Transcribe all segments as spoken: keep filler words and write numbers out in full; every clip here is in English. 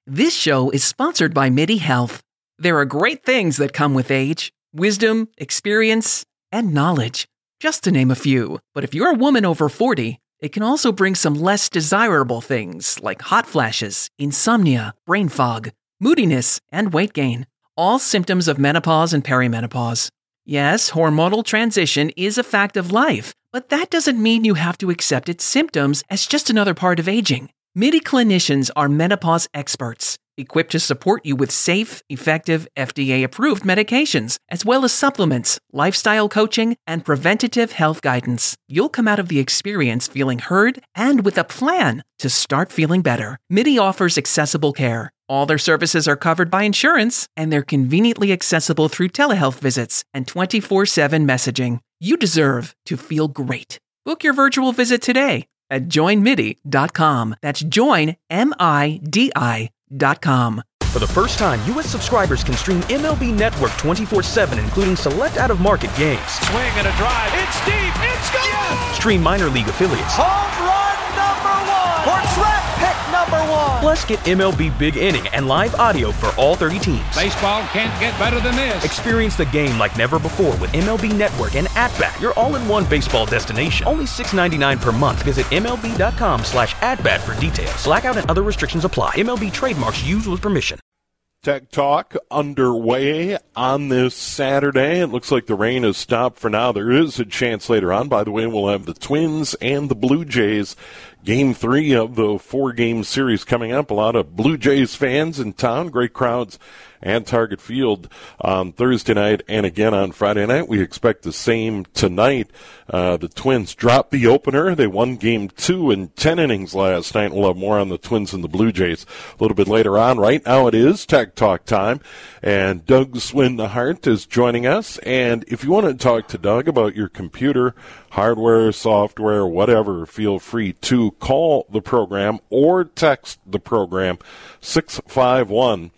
This show is sponsored by MIDI Health. There are great things that come with age, wisdom, experience, and knowledge, just to name a few. But if you're a woman over forty, it can also bring some less desirable things like hot flashes, insomnia, brain fog, moodiness, and weight gain, all symptoms of menopause and perimenopause. Yes, hormonal transition is a fact of life, but that doesn't mean you have to accept its symptoms as just another part of aging. MIDI clinicians are menopause experts, equipped to support you with safe, effective, F D A-approved medications, as well as supplements, lifestyle coaching, and preventative health guidance. You'll come out of the experience feeling heard and with a plan to start feeling better. MIDI offers accessible care. All their services are covered by insurance, and they're conveniently accessible through telehealth visits and twenty-four seven messaging. You deserve to feel great. Book your virtual visit today at join midi dot com. That's join, M I D I dot com. For the first time, U S subscribers can stream M L B Network twenty-four seven, including select out-of-market games. Swing and a drive. It's deep. It's gone. Yes! Stream minor league affiliates. Home run number one. Or track pick number one. Plus, get M L B Big Inning and live audio for all thirty teams. Baseball can't get better than this. Experience the game like never before with M L B Network and At-Bat, your all-in-one baseball destination. Only six dollars and ninety-nine cents per month. Visit M L B dot com slash at-bat for details. Blackout and other restrictions apply. M L B trademarks used with permission. Tech Talk underway on this Saturday. It looks like the rain has stopped for now. There is a chance later on. By the way, we'll have the Twins and the Blue Jays. Game three of the four-game series coming up. A lot of Blue Jays fans in town. Great crowds at Target Field on Thursday night and again on Friday night. We expect the same tonight. Uh, the Twins dropped the opener. They won game two in ten innings last night. We'll have more on the Twins and the Blue Jays a little bit later on. Right now it is Tech Talk time, and Doug Swindahart is joining us. And if you want to talk to Doug about your computer, hardware, software, whatever, feel free to call the program or text the program six five one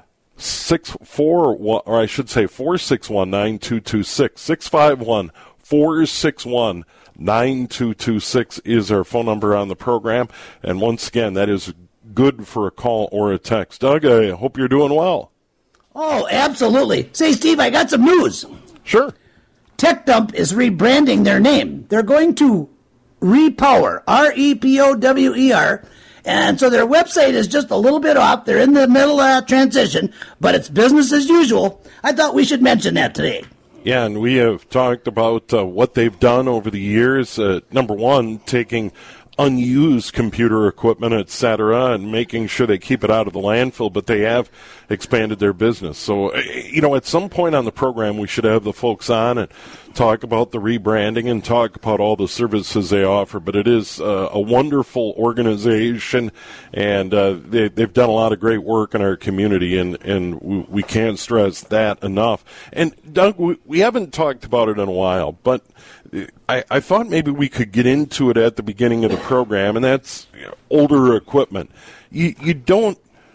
Six four one, or I should say four six one nine two two six. Six five one four six one nine two two six is our phone number on the program, and once again, that is good for a call or a text. Doug, I hope you're doing well. Oh, absolutely. Say, Steve, I got some news. Sure. TechDump is rebranding their name. They're going to Repower, R E P O W E R. And so their website is just a little bit off. They're in the middle of transition, but it's business as usual. I thought we should mention that today. Yeah, and we have talked about uh, what they've done over the years. Uh, number one, taking unused computer equipment, et cetera, and making sure they keep it out of the landfill, but they have expanded their business. So, you know, at some point on the program, we should have the folks on and talk about the rebranding and talk about all the services they offer. But it is uh, a wonderful organization, and uh, they, they've done a lot of great work in our community, and, and we, we can't stress that enough. And, Doug, we, we haven't talked about it in a while, but I, I thought maybe we could get into it at the beginning of the program, and that's you know, older equipment. You, you don't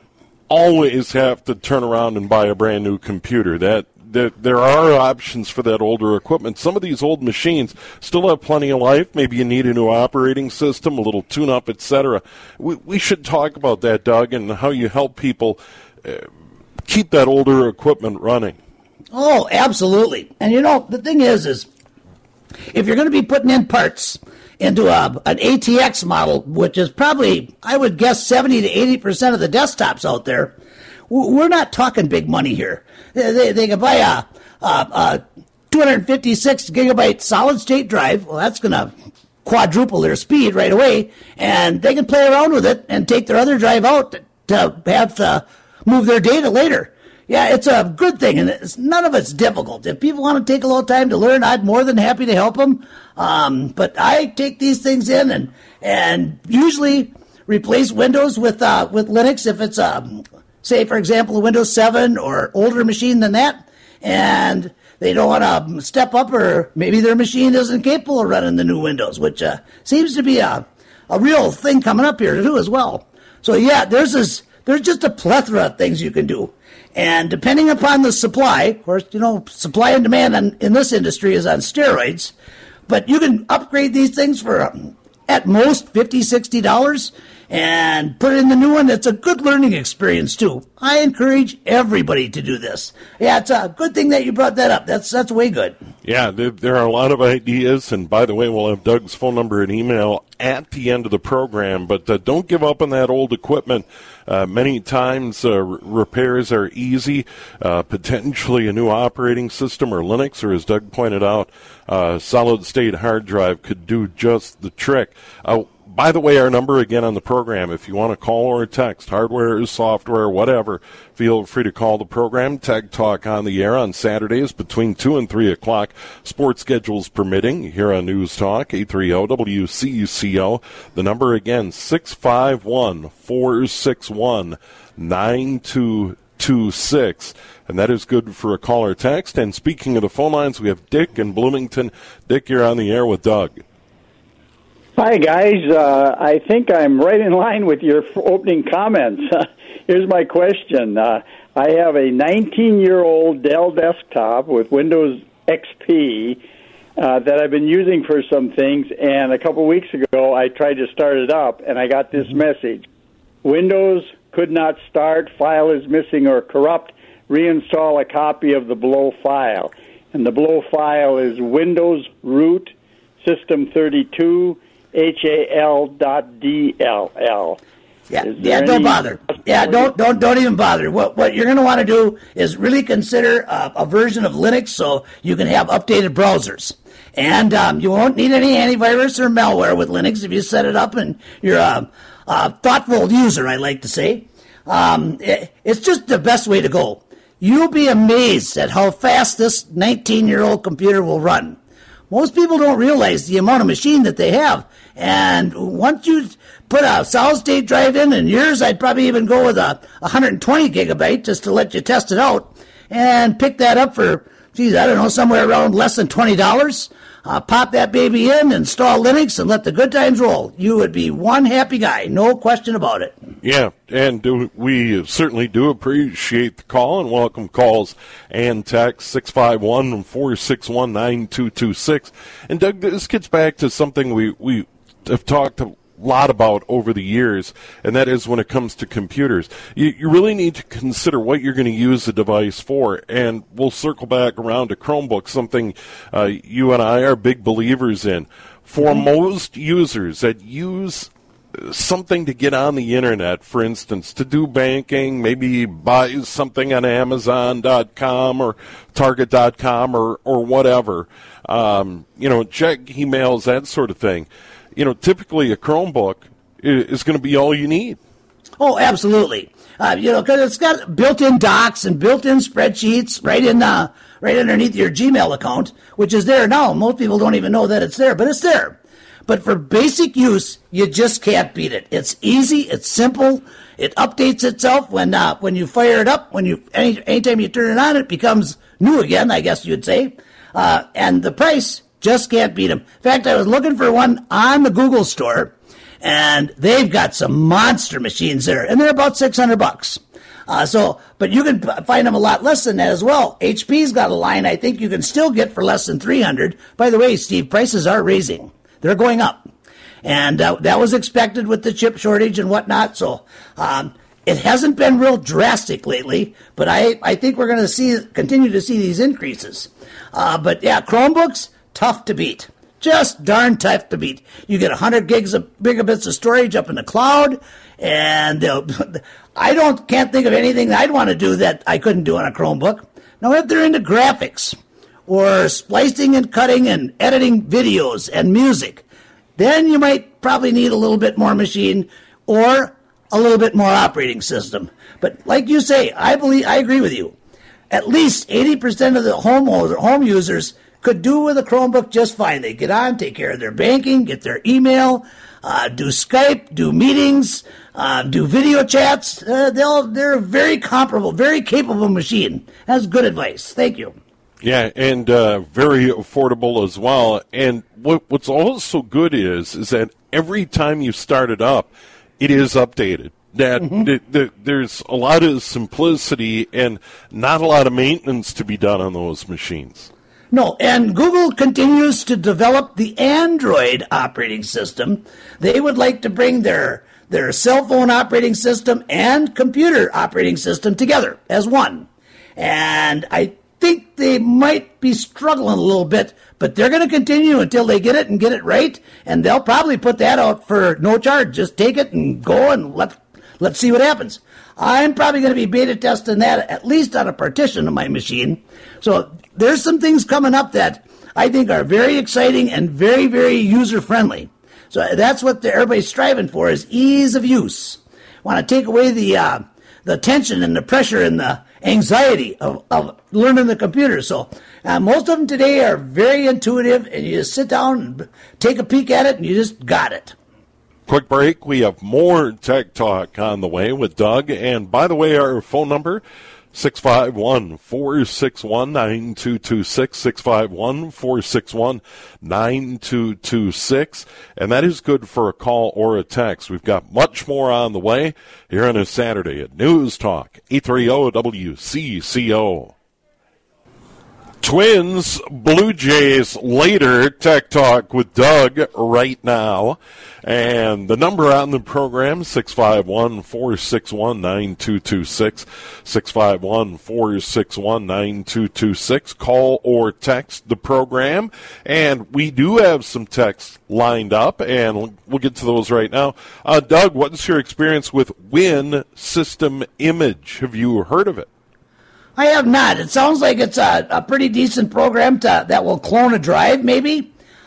always have to turn around and buy a brand new computer. That, that there are options for that older equipment. Some of these old machines still have plenty of life. Maybe you need a new operating system, a little tune-up, et cetera. We, we should talk about that, Doug, and how you help people uh, keep that older equipment running. Oh, absolutely. And, you know, the thing is, is if you're going to be putting in parts into a, an A T X model, which is probably, I would guess, seventy to eighty percent of the desktops out there, we're not talking big money here. They, they, they can buy a, a, a two hundred fifty-six gigabyte solid-state drive. Well, that's going to quadruple their speed right away, and they can play around with it and take their other drive out to, to have to move their data later. Yeah, it's a good thing, and it's, none of it's difficult. If people want to take a little time to learn, I'm more than happy to help them. Um, but I take these things in and and usually replace Windows with uh, with Linux if it's, um, say, for example, a Windows seven or older machine than that, and they don't want to step up, or maybe their machine isn't capable of running the new Windows, which uh, seems to be a, a real thing coming up here, too, as well. So, yeah, there's this, there's just a plethora of things you can do. And depending upon the supply, of course, you know, supply and demand on, in this industry is on steroids, but you can upgrade these things for um, at most fifty dollars, sixty dollars, and put in the new one. It's a good learning experience, too. I encourage everybody to do this. Yeah, it's a good thing that you brought that up. That's that's way good. Yeah, there, there are a lot of ideas, and by the way, we'll have Doug's phone number and email at the end of the program, but uh, don't give up on that old equipment. Uh, many times uh, r- repairs are easy. Uh, potentially a new operating system or Linux, or as Doug pointed out, uh, solid-state hard drive could do just the trick. Uh, By the way, our number again on the program, if you want to call or text, hardware, software, whatever, feel free to call the program. Tag Talk on the air on Saturdays between two and three o'clock. Sports schedules permitting here on News Talk, eight thirty W C C O. The number again, six five one, four six one, nine two two six. And that is good for a call or text. And speaking of the phone lines, we have Dick in Bloomington. Dick, you're on the air with Doug. Hi, guys. Uh, I think I'm right in line with your opening comments. Here's my question. Uh, I have a nineteen-year-old Dell desktop with Windows X P uh, that I've been using for some things, and a couple weeks ago I tried to start it up, and I got this message. Windows could not start, file is missing or corrupt, reinstall a copy of the below file. And the below file is Windows root system thirty-two H A L dot D L L. Yeah, yeah, don't bother. Yeah, don't don't don't even bother. What what you're going to want to do is really consider a, a version of Linux so you can have updated browsers. And um, you won't need any antivirus or malware with Linux if you set it up and you're a, a thoughtful user, I like to say. Um, it, it's just the best way to go. You'll be amazed at how fast this nineteen-year-old computer will run. Most people don't realize the amount of machine that they have. And once you put a solid-state drive in, and yours, I'd probably even go with a one hundred twenty gigabyte just to let you test it out, and pick that up for, geez, I don't know, somewhere around less than twenty dollars. Uh, pop that baby in, install Linux, and let the good times roll. You would be one happy guy, no question about it. Yeah, and do, we certainly do appreciate the call and welcome calls and text six five one, four six one, nine two two six. And Doug, this gets back to something we, we have talked a lot about over the years, and that is when it comes to computers. You, you really need to consider what you're going to use the device for, and we'll circle back around to Chromebook, something uh, you and I are big believers in. For mm-hmm. most users that use something to get on the internet, for instance, to do banking, maybe buy something on Amazon dot com or Target dot com or, or whatever, um, you know, check emails, that sort of thing. You know, typically a Chromebook is going to be all you need. Oh, absolutely. Uh, you know, because it's got built-in docs and built-in spreadsheets right in, uh, right underneath your Gmail account, which is there now. Most people don't even know that it's there, but it's there. But for basic use, you just can't beat it. It's easy. It's simple. It updates itself when uh, when you fire it up. When you any anytime you turn it on, it becomes new again, I guess you'd say. Uh, and the price just can't beat them. In fact, I was looking for one on the Google store, and they've got some monster machines there, and they're about six hundred bucks. Uh, so, but you can find them a lot less than that as well. H P's got a line I think you can still get for less than three hundred. By the way, Steve, prices are raising. They're going up. And uh, that was expected with the chip shortage and whatnot. So um, it hasn't been real drastic lately, but I, I think we're going to see continue to see these increases. Uh, but yeah, Chromebooks, tough to beat. Just darn tough to beat. You get one hundred gigs of gigabits of storage up in the cloud, and I don't can't think of anything I'd want to do that I couldn't do on a Chromebook. Now, if they're into graphics or splicing and cutting and editing videos and music, then you might probably need a little bit more machine or a little bit more operating system. But like you say, I believe I agree with you. At least eighty percent of the home home users could do with a Chromebook just fine. They get on, take care of their banking, get their email, uh, do Skype, do meetings, uh, do video chats. Uh, they'll they're a very comparable, very capable machine. That's good advice. Thank you. Yeah, and uh, very affordable as well. And what, what's also good is is that every time you start it up, it is updated. That, mm-hmm. that, that there's a lot of simplicity and not a lot of maintenance to be done on those machines. No, and Google continues to develop the Android operating system. They would like to bring their their cell phone operating system and computer operating system together as one. And I think they might be struggling a little bit, but they're going to continue until they get it and get it right, and they'll probably put that out for no charge. Just take it and go and let, let's see what happens. I'm probably going to be beta testing that at least on a partition of my machine. So there's some things coming up that I think are very exciting and very, very user-friendly. So that's what everybody's striving for, is ease of use. Want to take away the uh, the tension and the pressure and the anxiety of, of learning the computer. So uh, most of them today are very intuitive, and you just sit down and take a peek at it, and you just got it. Quick break. We have more Tech Talk on the way with Doug. And by the way, our phone number, six five one, four six one, nine two two six, six five one, four six one, nine two two six. And that is good for a call or a text. We've got much more on the way here on a Saturday at News Talk, eight thirty W C C O. Twins, Blue Jays later. Tech Talk with Doug right now. And the number on the program, six five one, four six one, nine two two six, six five one, four six one, nine two two six. Call or text the program. And we do have some texts lined up, and we'll get to those right now. Uh, Doug, what's your experience with Win System Image? Have you heard of it? I have not. It sounds like it's a, a pretty decent program to, that will clone a drive, maybe.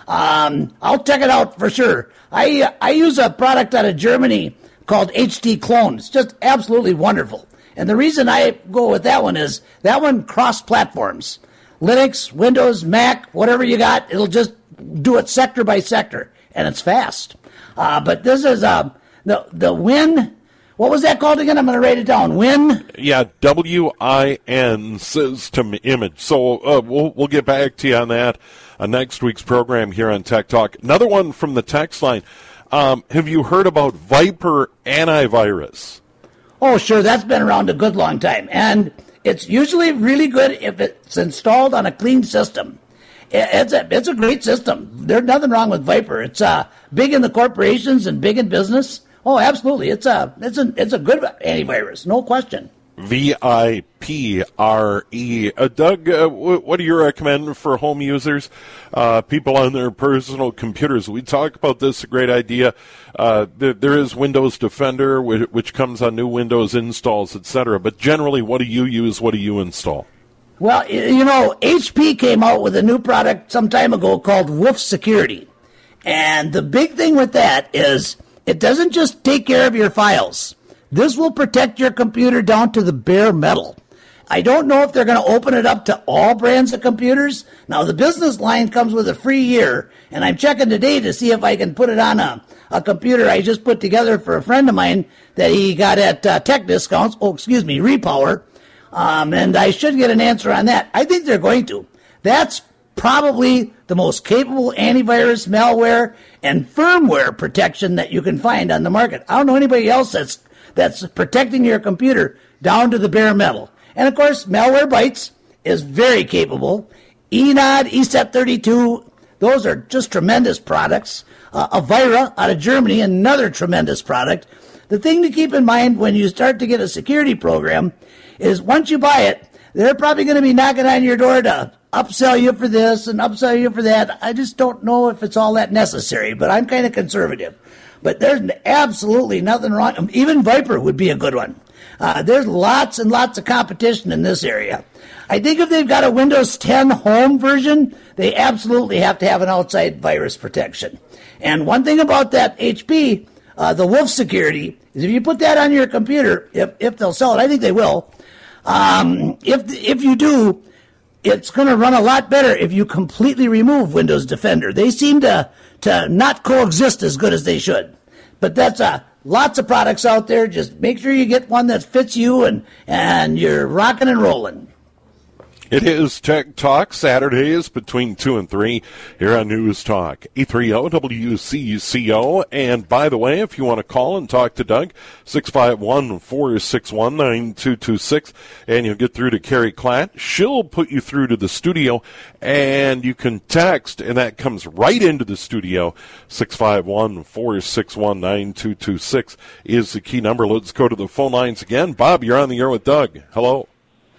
Um, I'll check it out for sure. I I use a product out of Germany called H D Clone. It's just absolutely wonderful. And the reason I go with that one is that one cross-platforms. Linux, Windows, Mac, whatever you got, it'll just do it sector by sector, and it's fast. Uh, but this is uh, the, the Win... What was that called again? I'm going to write it down. Win? Yeah, W I N System Image. So uh, we'll we'll get back to you on that on next week's program here on Tech Talk. Another one from the text line. Um, have you heard about Viper Antivirus? Oh, sure. That's been around a good long time. And it's usually really good if it's installed on a clean system. It's a, it's a great system. There's nothing wrong with Viper. It's uh, big in the corporations and big in business. Oh, absolutely. It's a it's a it's a good antivirus, no question. V I P R E. Uh, Doug, uh, w- what do you recommend for home users, uh, people on their personal computers? We talk about this, a great idea. Uh, there, there is Windows Defender, which, which comes on new Windows installs, et cetera. But generally, what do you use? What do you install? Well, you know, H P came out with a new product some time ago called Wolf Security. And the big thing with that is it doesn't just take care of your files. This will protect your computer down to the bare metal. I don't know if they're going to open it up to all brands of computers. Now, the business line comes with a free year, and I'm checking today to see if I can put it on a, a computer I just put together for a friend of mine that he got at uh, Tech Discounts. Oh, excuse me, Repower. Um, and I should get an answer on that. I think they're going to. That's probably the most capable antivirus, malware, and firmware protection that you can find on the market. I don't know anybody else that's that's protecting your computer down to the bare metal. And, of course, Malwarebytes is very capable. E N O D, E S E T thirty-two, those are just tremendous products. Uh, Avira out of Germany, another tremendous product. The thing to keep in mind when you start to get a security program is once you buy it, they're probably going to be knocking on your door to upsell you for this and upsell you for that. I just don't know if it's all that necessary, but I'm kind of conservative. But there's absolutely nothing wrong. Even Viper would be a good one. Uh, there's lots and lots of competition in this area. I think if they've got a Windows ten home version, they absolutely have to have an outside virus protection. And one thing about that H P, uh, the Wolf Security, is if you put that on your computer, if, if they'll sell it, I think they will, um, if, if you do, it's going to run a lot better if you completely remove Windows Defender. They seem to, to not coexist as good as they should. But that's uh, lots of products out there. Just make sure you get one that fits you and, and you're rocking and rolling. It is Tech Talk Saturdays between two and three here on News Talk eight thirty W C C O. And by the way, if you want to call and talk to Doug, six five one, four six one, nine two two six, and you'll get through to Carrie Klatt. She'll put you through to the studio, and you can text, and that comes right into the studio. six five one, four six one, nine two two six is the key number. Let's go to the phone lines again. Bob, you're on the air with Doug. Hello.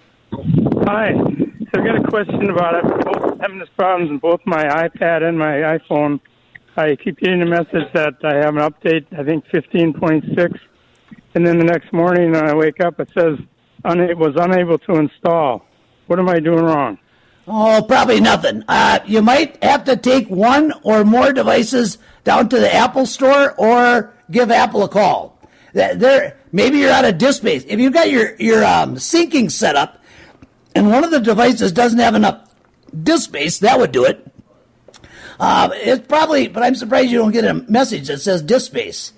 Hi. So I've got a question about it. Both having this problems in both my iPad and my iPhone. I keep getting a message that I have an update, I think fifteen point six, and then the next morning when I wake up it says una- was unable to install. What am I doing wrong? Oh, probably nothing. Uh, you might have to take one or more devices down to the Apple store or give Apple a call. There, maybe you're out of disk space. If you've got your, your um, syncing set up, and one of the devices doesn't have enough disk space, that would do it. Uh, it's probably, but I'm surprised you don't get a message that says disk space.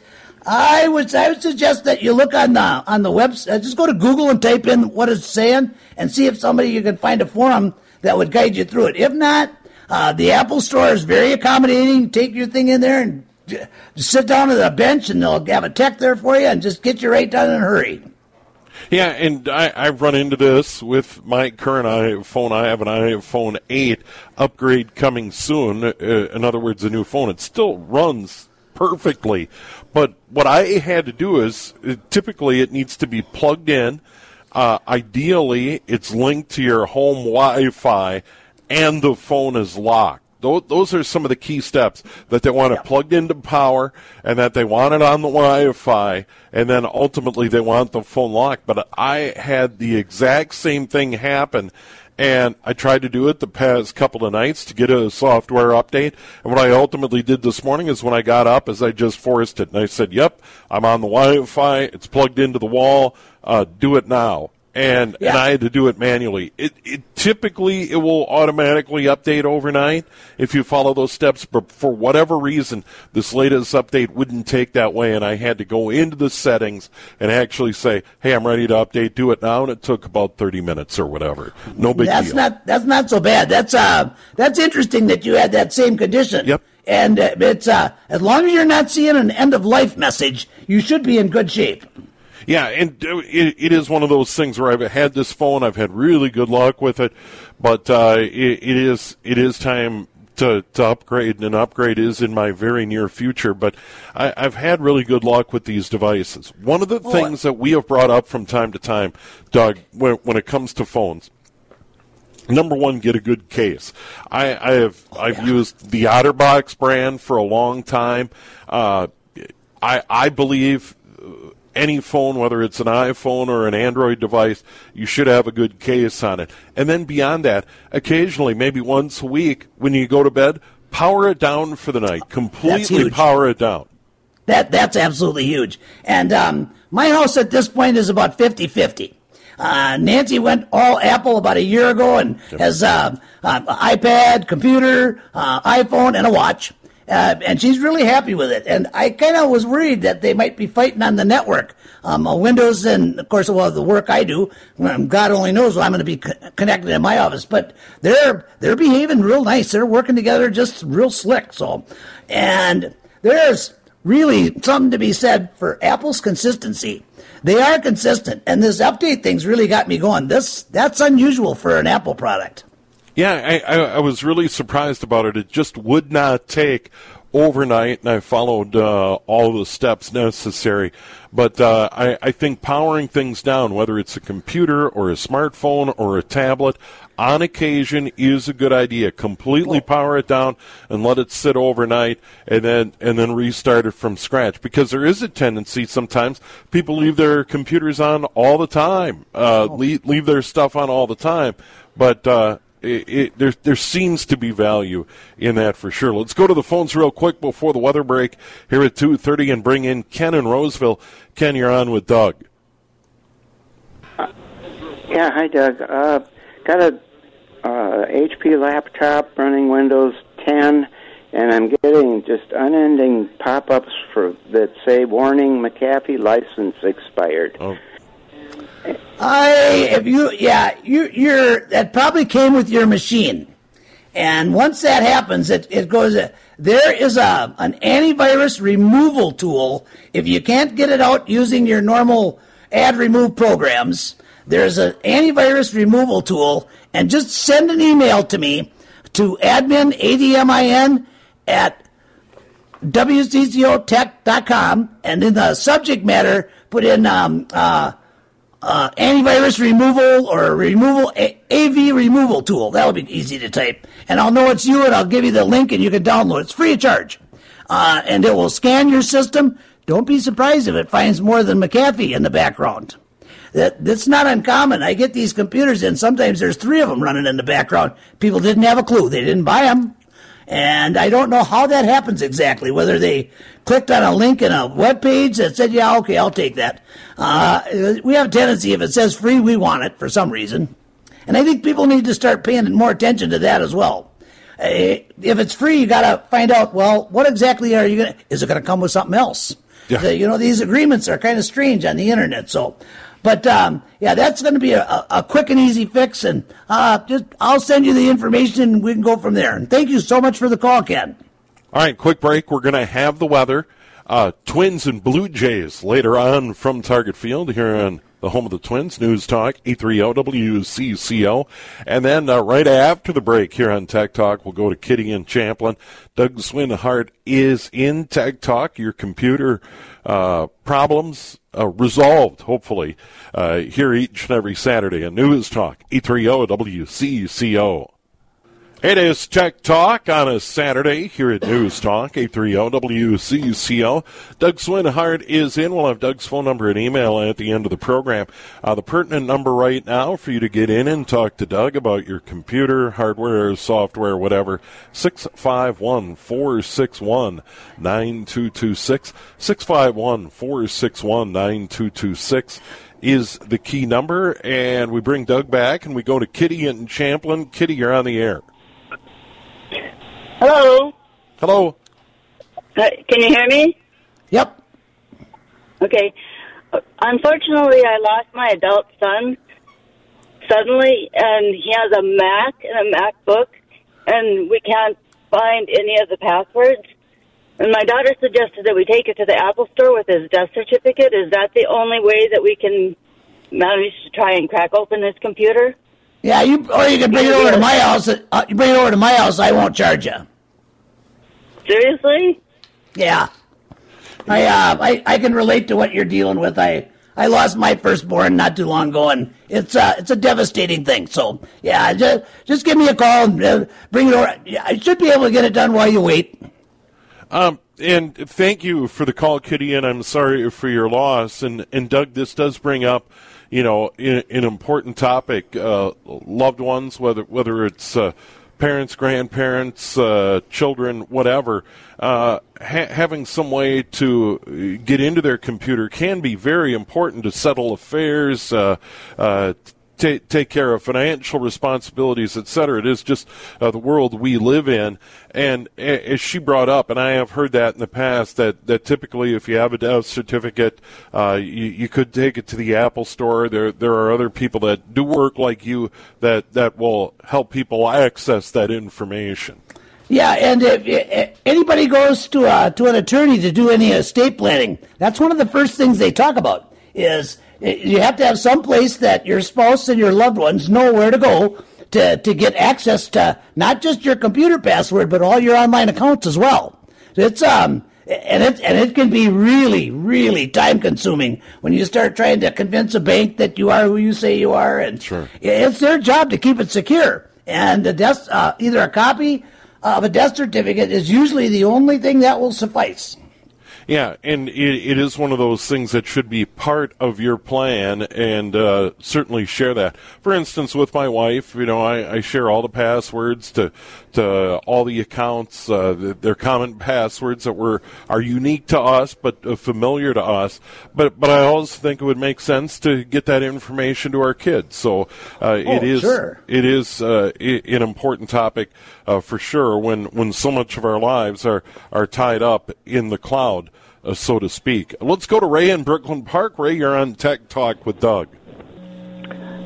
I would, I would suggest that you look on the on the website. Just go to Google and type in what it's saying, and see if somebody you can find a forum that would guide you through it. If not, uh, the Apple Store is very accommodating. Take your thing in there and just sit down at a bench, and they'll have a tech there for you, and just get you right done in a hurry. Yeah, and I, I've run into this with my current iPhone. I have an iPhone eight upgrade coming soon. Uh, in other words, a new phone. It still runs perfectly. But what I had to do is, uh, typically it needs to be plugged in. Uh, ideally, it's linked to your home Wi-Fi, and the phone is locked. Those are some of the key steps, that they want it plugged into power and that they want it on the Wi-Fi, and then ultimately they want the phone locked. But I had the exact same thing happen, and I tried to do it the past couple of nights to get a software update. And what I ultimately did this morning is when I got up is I just forced it, and I said, yep, I'm on the Wi-Fi, it's plugged into the wall, uh, do it now. And yeah. and I had to do it manually. It, it typically it will automatically update overnight if you follow those steps, but for whatever reason, this latest update wouldn't take that way, and I had to go into the settings and actually say, "Hey, I'm ready to update. Do it now." And it took about thirty minutes or whatever. No big that's deal. That's not that's not so bad. That's uh that's interesting that you had that same condition. Yep. And uh, it's uh as long as you're not seeing an end of life message, you should be in good shape. Yeah, and it, it is one of those things where I've had this phone, I've had really good luck with it, but uh, it, it is it is time to, to upgrade, and an upgrade is in my very near future. But I, I've had really good luck with these devices. One of the oh, things that we have brought up from time to time, Doug, when, when it comes to phones, number one, get a good case. I, I have I've yeah. used the OtterBox brand for a long time. Uh, I I believe any phone, whether it's an iPhone or an Android device, you should have a good case on it. And then beyond that, occasionally, maybe once a week, when you go to bed, power it down for the night. Completely power it down. That That's absolutely huge. And um, my house at this point is about fifty-fifty. Uh, Nancy went all Apple about a year ago and yep. has uh, uh, iPad, computer, uh, iPhone, and a watch. Uh, and she's really happy with it. And I kind of was worried that they might be fighting on the network. Um, uh, Windows and, of course, well, the work I do, um, God only knows when I'm going to be co- connected in my office. But they're they're behaving real nice. They're working together just real slick. So, and there's really something to be said for Apple's consistency. They are consistent, and this update thing's really got me going. This that's unusual for an Apple product. Yeah, I, I, I was really surprised about it. It just would not take overnight, and I followed uh, all the steps necessary. But uh, I, I think powering things down, whether it's a computer or a smartphone or a tablet, on occasion is a good idea. Completely power it down and let it sit overnight, and then and then restart it from scratch. Because there is a tendency sometimes people leave their computers on all the time, uh, leave, leave their stuff on all the time, but. Uh, It, it, there, there seems to be value in that for sure. Let's go to the phones real quick before the weather break here at two thirty and bring in Ken in Roseville. Ken, you're on with Doug. Uh, yeah, hi, Doug. Uh, got a uh, H P laptop running Windows ten, and I'm getting just unending pop-ups for that say, warning, McAfee license expired. Oh. I, if you, yeah, you, you're, that probably came with your machine. And once that happens, it, it goes, uh, there is a, an antivirus removal tool. If you can't get it out using your normal ad remove programs, there's an antivirus removal tool, and just send an email to me to admin, A D M I N, at W C C O tech dot com, and in the subject matter, put in um, uh, uh, antivirus removal or removal A- AV removal tool. That'll be easy to type. And I'll know it's you, and I'll give you the link, and you can download it. It's free of charge. Uh, and it will scan your system. Don't be surprised if it finds more than McAfee in the background. That, that's not uncommon. I get these computers in. Sometimes there's three of them running in the background. People didn't have a clue. They didn't buy them. And I don't know how that happens exactly, whether they clicked on a link in a web page that said, yeah, okay, I'll take that. Uh, we have a tendency, if it says free, we want it for some reason. And I think people need to start paying more attention to that as well. Uh, if it's free, you got to find out, well, what exactly are you going to, is it going to come with something else? Yeah. The, you know, these agreements are kind of strange on the internet, so... But, um, yeah, that's going to be a, a quick and easy fix, and uh, just I'll send you the information, and we can go from there. And thank you so much for the call, Ken. All right, quick break. We're going to have the weather. Uh, Twins and Blue Jays later on from Target Field here on the home of the Twins, News Talk, eight thirty W C C O. And then uh, right after the break here on Tech Talk, we'll go to Kitty and Champlin. Doug Swinhart is in Tech Talk, your computer uh, problems uh, resolved, hopefully, uh, here each and every Saturday on News Talk, eight thirty W C C O. It is Tech Talk on a Saturday here at News Talk, eight thirty W C C O. Doug Swinhart is in. We'll have Doug's phone number and email at the end of the program. Uh, the pertinent number right now for you to get in and talk to Doug about your computer, hardware, software, whatever, six five one, four six one, nine two two six, six five one, four six one, nine two two six. Is the key number, and we bring Doug back, and we go to Kitty and Champlin. Kitty, you're on the air. Hello. Hello. Uh, can you hear me? Yep. Okay. Uh, unfortunately, I lost my adult son suddenly, and he has a Mac and a MacBook, and we can't find any of the passwords. And my daughter suggested that we take it to the Apple Store with his death certificate. Is that the only way that we can manage to try and crack open this computer? Yeah, you or you can bring it over to my house. Uh, you bring it over to my house, I won't charge you. Seriously? Yeah. I uh, I I can relate to what you're dealing with. I I lost my firstborn not too long ago, and it's uh it's a devastating thing. So yeah, just just give me a call and uh, bring it over. I should be able to get it done while you wait. Um, and thank you for the call, Kitty, and I'm sorry for your loss. And, and Doug, this does bring up, you know, an, an important topic. Uh, loved ones, whether whether it's uh, parents, grandparents, uh, children, whatever, uh, ha- having some way to get into their computer can be very important to settle affairs, uh, uh, Take, take care of financial responsibilities, et cetera. It is just uh, the world we live in. And as she brought up, and I have heard that in the past, that, that typically if you have a death certificate, uh, you, you could take it to the Apple Store. There there are other people that do work like you that, that will help people access that information. Yeah, and if, if anybody goes to a, to an attorney to do any estate planning, that's one of the first things they talk about is you have to have some place that your spouse and your loved ones know where to go to, to get access to not just your computer password, but all your online accounts as well. It's um and it and it can be really, really time consuming when you start trying to convince a bank that you are who you say you are, and sure. It's their job to keep it secure. And the death, uh, either a copy of a death certificate is usually the only thing that will suffice. Yeah, and it, it is one of those things that should be part of your plan, and uh, certainly share that. For instance, with my wife, you know, I, I share all the passwords to to all the accounts. Uh, they're common passwords that were are unique to us, but uh, familiar to us. But but I also think it would make sense to get that information to our kids. So uh, oh, it is sure. it is uh, an important topic uh, for sure. When when so much of our lives are are tied up in the cloud. Uh, so to speak. Let's go to Ray in Brooklyn Park. Ray, you're on Tech Talk with Doug.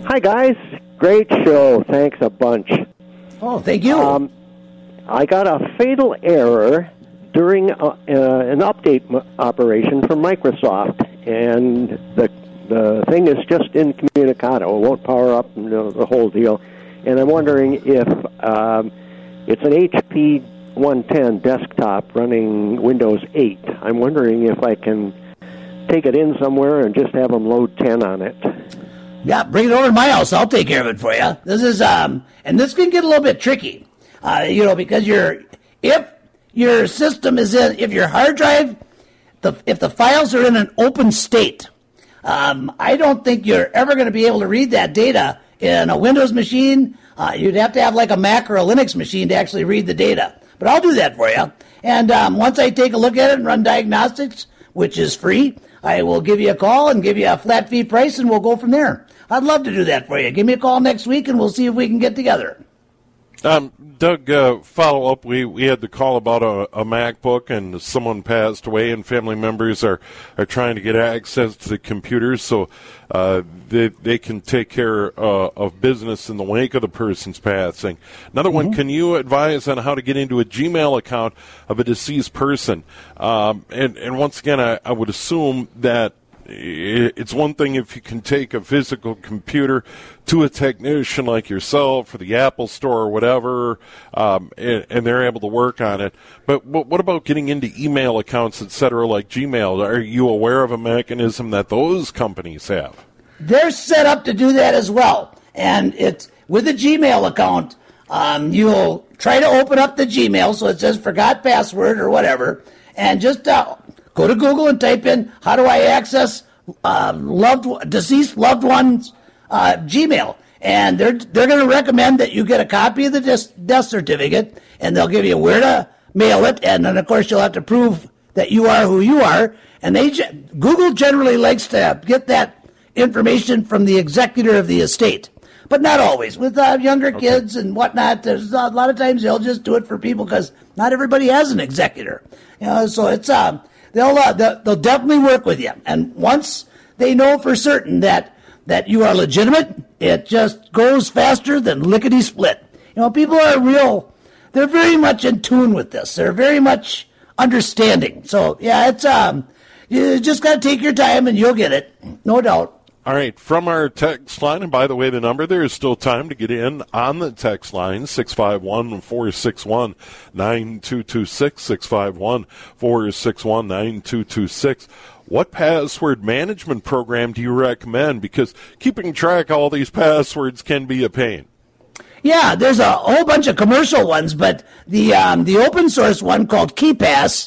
Hi, guys. Great show. Thanks a bunch. Oh, thank you. Um, I got a fatal error during uh, uh, an update m- operation from Microsoft, and the the thing is just incommunicado. It won't power up, you know, the whole deal. And I'm wondering if um, it's an H P one ten desktop running Windows eight. I'm wondering if I can take it in somewhere and just have them load ten on it. Yeah, bring it over to my house. I'll take care of it for you. This is, um, and this can get a little bit tricky, uh, you know, because your if your system is in, if your hard drive, the if the files are in an open state, um, I don't think you're ever going to be able to read that data in a Windows machine. Uh, you'd have to have like a Mac or a Linux machine to actually read the data. But I'll do that for you. And um, once I take a look at it and run diagnostics, which is free, I will give you a call and give you a flat fee price, and we'll go from there. I'd love to do that for you. Give me a call next week, and we'll see if we can get together. Um, Doug, uh, follow up. We we had the call about a, a MacBook, and someone passed away, and family members are, are trying to get access to the computers so uh, they they can take care uh, of business in the wake of the person's passing. Another mm-hmm. one, can you advise on how to get into a Gmail account of a deceased person? Um, and, and once again, I, I would assume that it's one thing if you can take a physical computer to a technician like yourself or the Apple Store or whatever, um, and, and they're able to work on it. But, but what about getting into email accounts, et cetera, like Gmail? Are you aware of a mechanism that those companies have? They're set up to do that as well. And it's with a Gmail account, um, you'll try to open up the Gmail so it says forgot password or whatever, and just uh, go to Google and type in, how do I access uh, loved deceased loved one's uh, Gmail? And they're they're going to recommend that you get a copy of the death, death certificate, and they'll give you where to mail it. And then, of course, you'll have to prove that you are who you are. And they Google generally likes to get that information from the executor of the estate, but not always. With uh, younger okay. kids and whatnot, there's a lot of times they'll just do it for people because not everybody has an executor. You know, so it's um. They'll, uh, they'll they'll definitely work with you, and once they know for certain that that you are legitimate, it just goes faster than lickety split. You know, people are real; they're very much in tune with this. They're very much understanding. So yeah, it's um, you just got to take your time, and you'll get it, no doubt. All right, from our text line, and by the way, the number, there is still time to get in on the text line, six five one, four six one, nine two two six, six five one, four six one, nine two two six. What password management program do you recommend? Because keeping track of all these passwords can be a pain. Yeah, there's a whole bunch of commercial ones, but the um, the open source one called KeePass,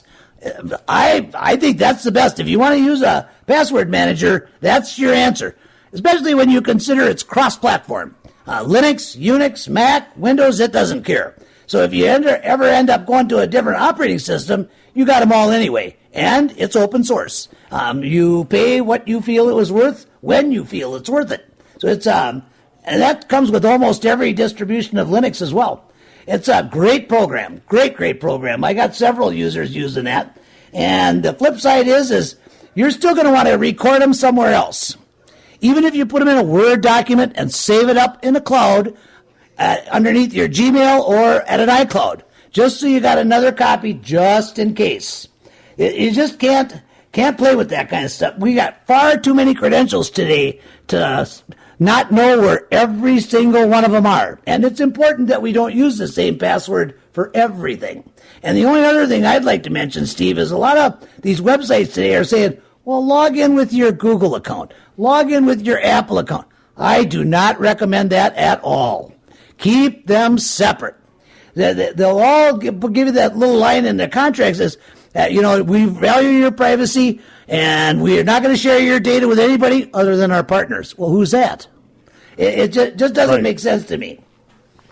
I I think that's the best. If you want to use a password manager, that's your answer, especially when you consider it's cross-platform. Uh, Linux, Unix, Mac, Windows, it doesn't care. So if you ender, ever end up going to a different operating system, you got them all anyway, and it's open source. Um, you pay what you feel it was worth when you feel it's worth it. So it's um, and that comes with almost every distribution of Linux as well. It's a great program, great, great program. I got several users using that. And the flip side is, is you're still going to want to record them somewhere else. Even if you put them in a Word document and save it up in the cloud uh, underneath your Gmail or at an iCloud, just so you got another copy just in case. It, you just can't can't play with that kind of stuff. We got far too many credentials today to uh, not know where every single one of them are. And it's important that we don't use the same password for everything. And the only other thing I'd like to mention, Steve, is a lot of these websites today are saying, well, log in with your Google account. Log in with your Apple account. I do not recommend that at all. Keep them separate. They'll all give you that little line in the contract that says, you know, we value your privacy, and we are not going to share your data with anybody other than our partners. Well, who's that? It, it just, just doesn't right. make sense to me.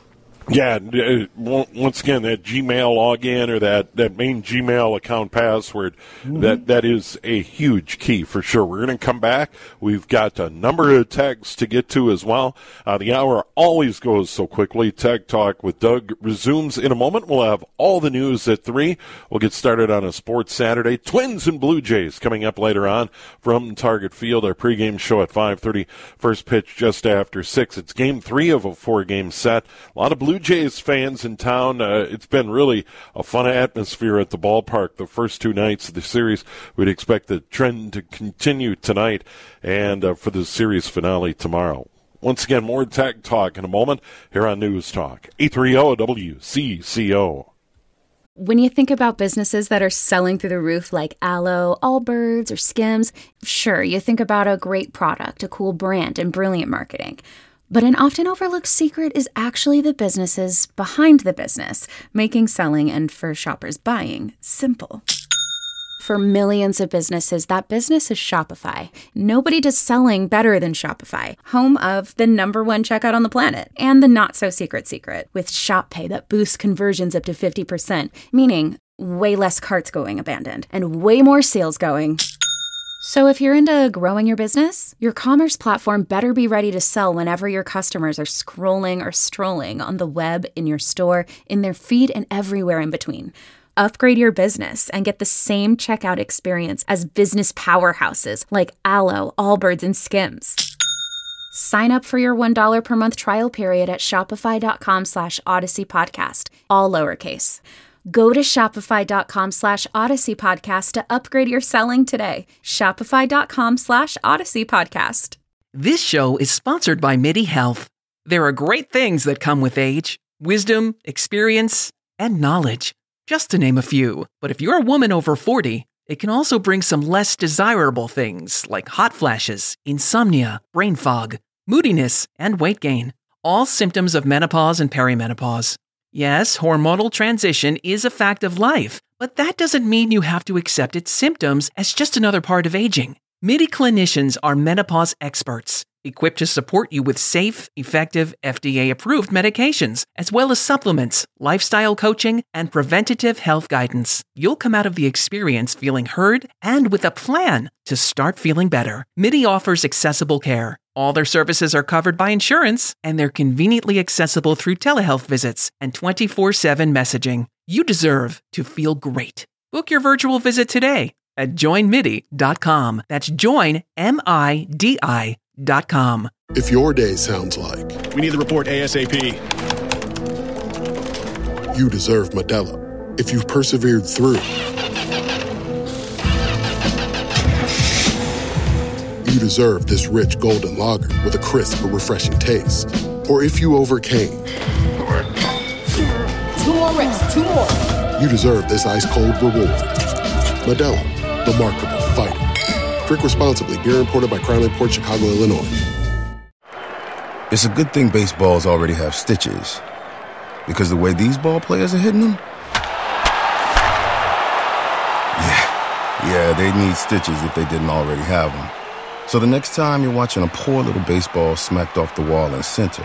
Yeah, uh, once again, that Gmail login or that, that main Gmail account password, mm-hmm. that that is a huge key for sure. We're going to come back. We've got a number of texts to get to as well. Uh, the hour always goes so quickly. Tech Talk with Doug resumes in a moment. We'll have all the news at three. We'll get started on a sports Saturday. Twins and Blue Jays coming up later on from Target Field. Our pregame show at five thirty. First pitch just after six. It's game three of a four-game set. A lot of Blue Jays fans in town. Uh, it's been really a fun atmosphere at the ballpark the first two nights of the series. We'd expect the trend to continue tonight and uh, for the series finale tomorrow. Once again, more Tech Talk in a moment here on News Talk eight thirty W C C O. When you think about businesses that are selling through the roof like Aloe, Allbirds, or Skims, sure, you think about a great product, a cool brand, and brilliant marketing. But an often overlooked secret is actually the businesses behind the business, making selling and, for shoppers, buying simple. For millions of businesses, that business is Shopify. Nobody does selling better than Shopify, home of the number one checkout on the planet, and the not-so-secret secret, with Shop Pay that boosts conversions up to fifty percent, meaning way less carts going abandoned, and way more sales going. So if you're into growing your business, your commerce platform better be ready to sell whenever your customers are scrolling or strolling on the web, in your store, in their feed, and everywhere in between. Upgrade your business and get the same checkout experience as business powerhouses like Aloe, Allbirds, and Skims. Sign up for your one dollar per month trial period at shopify.com slash Odyssey Podcast, all lowercase. Go to shopify.com slash Odyssey Podcast to upgrade your selling today. Shopify.com slash Odyssey Podcast. This show is sponsored by MIDI Health. There are great things that come with age, wisdom, experience, and knowledge, just to name a few. But if you're a woman over forty, it can also bring some less desirable things like hot flashes, insomnia, brain fog, moodiness, and weight gain, all symptoms of menopause and perimenopause. Yes, hormonal transition is a fact of life, but that doesn't mean you have to accept its symptoms as just another part of aging. MIDI clinicians are menopause experts, equipped to support you with safe, effective, F D A-approved medications, as well as supplements, lifestyle coaching, and preventative health guidance. You'll come out of the experience feeling heard and with a plan to start feeling better. MIDI offers accessible care. All their services are covered by insurance, and they're conveniently accessible through telehealth visits and twenty-four seven messaging. You deserve to feel great. Book your virtual visit today at join midi dot com. That's join, M I D I dot com. If your day sounds like, we need the report ASAP, you deserve Modelo. If you've persevered through, you deserve this rich golden lager with a crisp but refreshing taste. Or if you overcame. Two more reps, two more. You deserve this ice-cold reward. Modelo, the Remarkable Fighter. Drink responsibly. Beer imported by Crown Imports, Chicago, Illinois. It's a good thing baseballs already have stitches. Because the way these ball players are hitting them? Yeah, yeah, they need stitches if they didn't already have them. So the next time you're watching a poor little baseball smacked off the wall in center,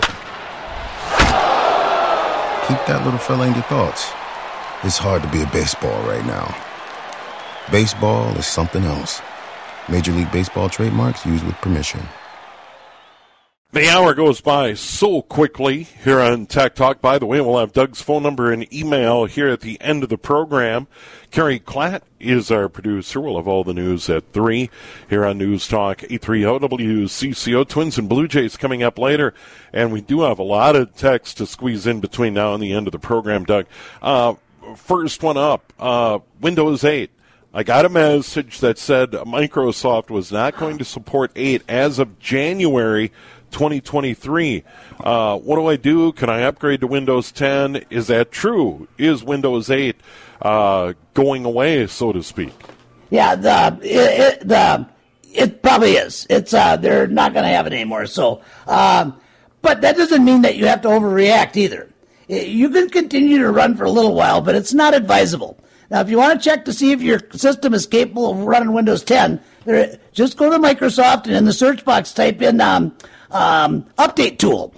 keep that little fella in your thoughts. It's hard to be a baseball right now. Baseball is something else. Major League Baseball trademarks used with permission. The hour goes by so quickly here on Tech Talk. By the way, we'll have Doug's phone number and email here at the end of the program. Kerry Klatt is our producer. We'll have all the news at three here on News Talk eight thirty W C C O. Twins and Blue Jays coming up later. And we do have a lot of text to squeeze in between now and the end of the program, Doug. Uh, first one up, uh, Windows eight. I got a message that said Microsoft was not going to support eight as of January twenty twenty-three. Uh, what do I do? Can I upgrade to Windows ten? Is that true? Is Windows eight uh, going away, so to speak? Yeah, the it, it, the it probably is. It's uh, they're not going to have it anymore. So, um, but that doesn't mean that you have to overreact either. You can continue to run for a little while, but it's not advisable. Now, if you want to check to see if your system is capable of running Windows ten, there, just go to Microsoft and in the search box type in um, um, Update Tool,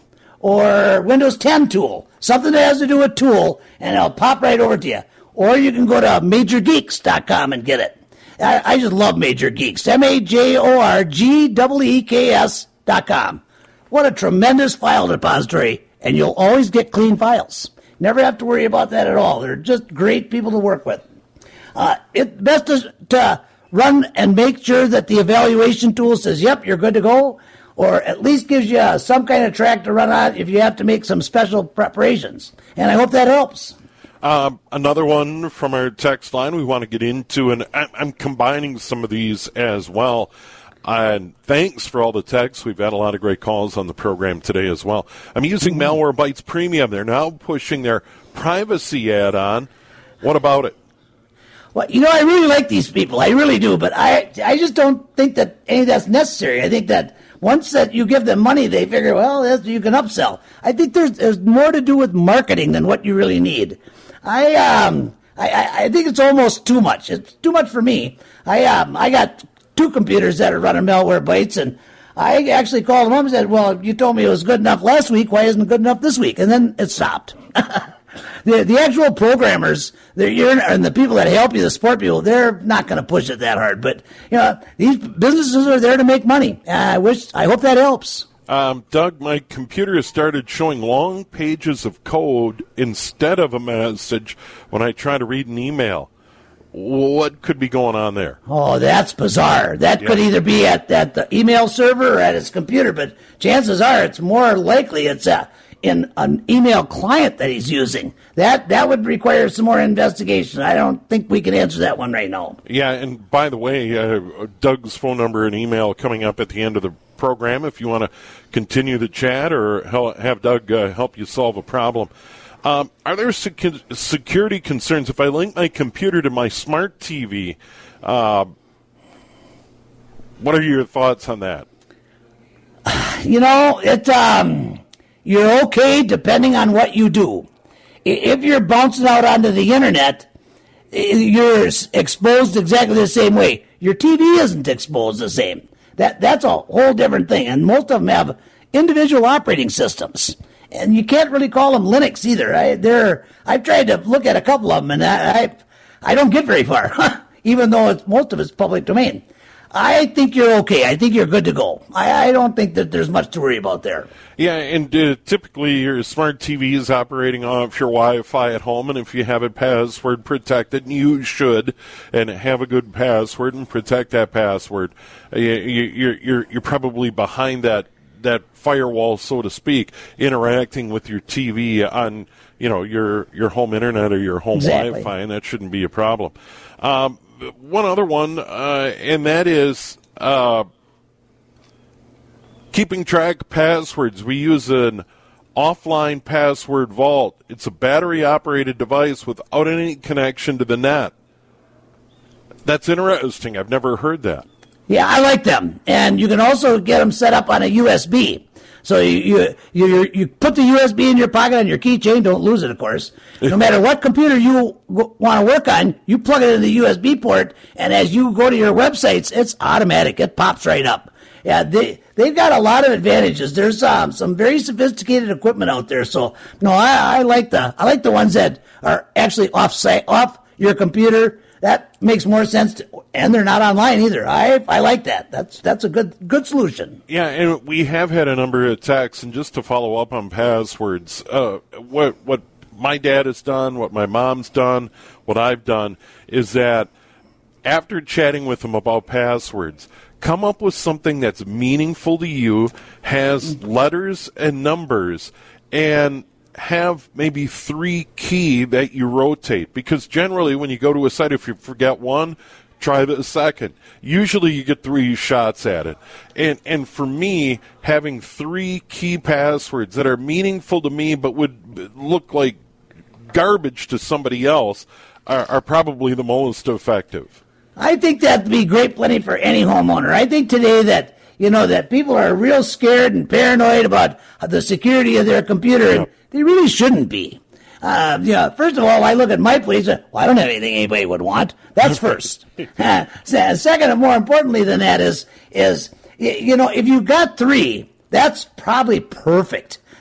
or Windows ten tool, something that has to do with tool, and it'll pop right over to you. Or you can go to major geeks dot com and get it. I, I just love Major Geeks. M A J O R G E E K S dot com. What a tremendous file depository, and you'll always get clean files. Never have to worry about that at all. They're just great people to work with. Uh, it's best to, to run and make sure that the evaluation tool says, yep, you're good to go, or at least gives you uh, some kind of track to run on if you have to make some special preparations. And I hope that helps. Um, another one from our text line we want to get into, and I'm, I'm combining some of these as well. And thanks for all the texts. We've had a lot of great calls on the program today as well. I'm using Malwarebytes Premium. They're now pushing their privacy add-on. What about it? Well, you know, I really like these people. I really do. But I I just don't think that any of that's necessary. I think that once that you give them money, they figure, well, that's, you can upsell. I think there's there's more to do with marketing than what you really need. I um I, I think it's almost too much. It's too much for me. I um I got two computers that are running Malwarebytes, and I actually called them up and said, well, you told me it was good enough last week. Why isn't it good enough this week? And then it stopped. the the actual programmers, they're, you're, and the people that help you, the support people, they're not going to push it that hard. But you know, these businesses are there to make money. I wish, I hope that helps. Um, Doug, my computer has started showing long pages of code instead of a message when I try to read an email. What could be going on there? Oh, that's bizarre. That yeah. could either be at, at the email server or at his computer, but chances are it's more likely it's a, in an email client that he's using. That that would require some more investigation. I don't think we can answer that one right now. Yeah, and by the way, uh, Doug's phone number and email coming up at the end of the program if you want to continue the chat or have Doug uh, help you solve a problem. Um, are there sec- security concerns if I link my computer to my smart T V? Uh, what are your thoughts on that? You know, it um, you're okay depending on what you do. If you're bouncing out onto the internet, you're exposed exactly the same way. Your T V isn't exposed the same. That that's a whole different thing, and most of them have individual operating systems. And you can't really call them Linux either. I, they're, I've tried to look at a couple of them, and I, I, I don't get very far, even though it's, most of it's public domain. I think you're okay. I think you're good to go. I, I don't think that there's much to worry about there. Yeah, and uh, typically your smart T V is operating off your Wi-Fi at home, and if you have it password protected, you should, and have a good password and protect that password. Uh, you, you're, you're, you're probably behind that that firewall, so to speak, interacting with your T V on, you know, your your home internet or your home exactly. Wi-Fi, and that shouldn't be a problem. Um, one other one, uh, and that is uh, keeping track of passwords. We use an offline password vault. It's a battery-operated device without any connection to the net. That's interesting. I've never heard that. Yeah, I like them, and you can also get them set up on a U S B. So you you you, you put the U S B in your pocket on your keychain. Don't lose it, of course. No matter what computer you w- want to work on, you plug it in the U S B port, and as you go to your websites, it's automatic. It pops right up. Yeah, they they've got a lot of advantages. There's um, some very sophisticated equipment out there. So no, I, I like the I like the ones that are actually off site, off your computer. That makes more sense, to, and they're not online either. I I like that. That's that's a good good solution. Yeah, and we have had a number of texts, and just to follow up on passwords, uh, what what my dad has done, what my mom's done, what I've done, is that after chatting with them about passwords, come up with something that's meaningful to you, has letters and numbers, and have maybe three key that you rotate, because generally when you go to a site, if you forget one, try the second. Usually you get three shots at it. And and for me, having three key passwords that are meaningful to me but would look like garbage to somebody else are, are probably the most effective. I think that'd be great plenty for any homeowner. I think today that, you know, that people are real scared and paranoid about the security of their computer, and they really shouldn't be. Uh, you know, first of all, I look at my place, well, I don't have anything anybody would want. That's first. uh, second, and more importantly than that is, is, you know, if you've got three, that's probably perfect.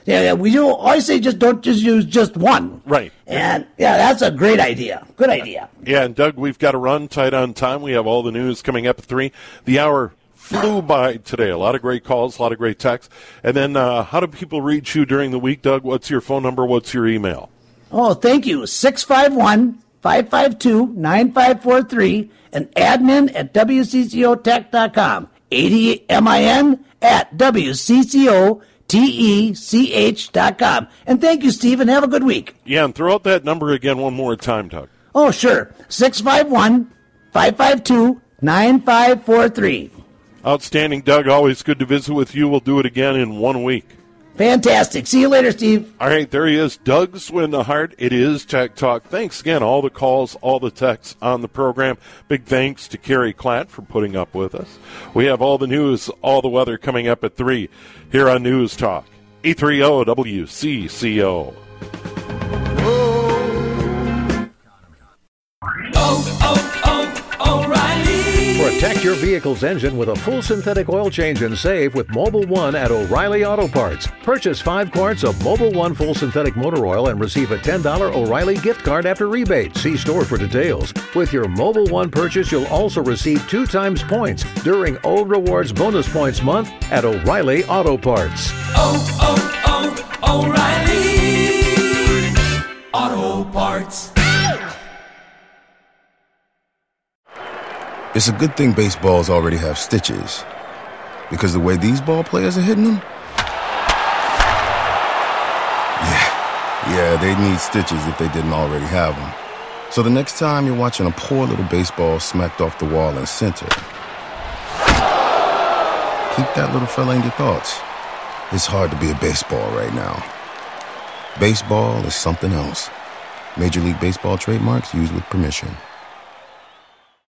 Yeah, yeah, we do always say just don't just use just one. Right. And yeah, that's a great idea. Good idea. Yeah, and Doug, we've got to run tight on time. We have all the news coming up at three. The hour flew by today. A lot of great calls, a lot of great texts. And then uh, how do people reach you during the week, Doug? What's your phone number? What's your email? Oh, thank you. six five one, five five two, nine five four three and admin at W C C O tech dot com. A D M I N at W C C O T E C H dot com. And thank you, Steve, and have a good week. Yeah, and throw out that number again one more time, Doug. Oh, sure. six five one, five five two, nine five four three. Outstanding, Doug. Always good to visit with you. We'll do it again in one week. Fantastic. See you later, Steve. All right, there he is, Doug Swindahart. It is Tech Talk. Thanks again, all the calls, all the texts on the program. Big thanks to Carrie Klatt for putting up with us. We have all the news, all the weather coming up at three here on News Talk. E thirty W C C O. Oh, oh, oh, O'Reilly. Protect your vehicle's engine with a full synthetic oil change and save with Mobil one at O'Reilly Auto Parts. Purchase five quarts of Mobil one full synthetic motor oil and receive a ten dollars O'Reilly gift card after rebate. See store for details. With your Mobil one purchase, you'll also receive two times points during Old Rewards Bonus Points Month at O'Reilly Auto Parts. Oh, oh, oh, O'Reilly Auto Parts. It's a good thing baseballs already have stitches, because the way these ball players are hitting them, yeah, yeah, they'd need stitches if they didn't already have them. So the next time you're watching a poor little baseball smacked off the wall in center, keep that little fella in your thoughts. It's hard to be a baseball right now. Baseball is something else. Major League Baseball trademarks used with permission.